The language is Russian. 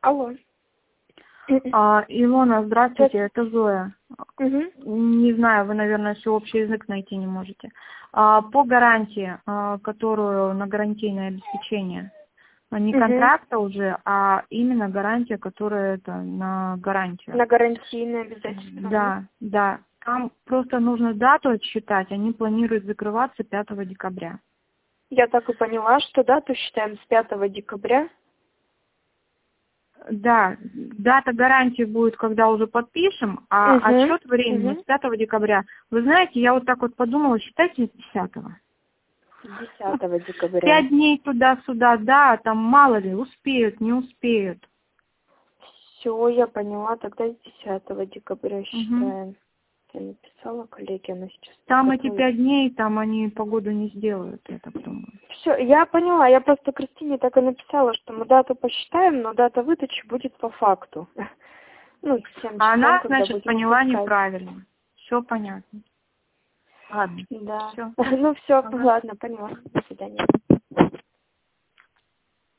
Алло. Илона, здравствуйте, это Зоя. Угу. Не знаю, вы, наверное, еще общий язык найти не можете. По гарантии, которую на гарантийное обеспечение, не контракта уже, а именно гарантия, которая это на гарантию. На гарантийное обязательно. Да, да. Там просто нужно дату отсчитать, они планируют закрываться 5 декабря. Я так и поняла, что дату считаем с 5 декабря. Да, дата гарантии будет, когда уже подпишем, а отсчет времени с 5 декабря. Вы знаете, я вот так вот подумала, считайте с 10-го. 10 декабря. 5 дней туда-сюда, да, там мало ли, успеют, не успеют. Все, я поняла, тогда с 10 декабря считаем. Я написала коллеге, она сейчас... Там эти 5 дней, там они погоду не сделают, я так думаю. Все, я поняла, я просто Кристине так и написала, что мы дату посчитаем, но дата выдачи будет по факту. Ну, А она, значит, поняла неправильно. Все понятно. Ладно. Да. Все. Ну все, ладно, поняла. До свидания.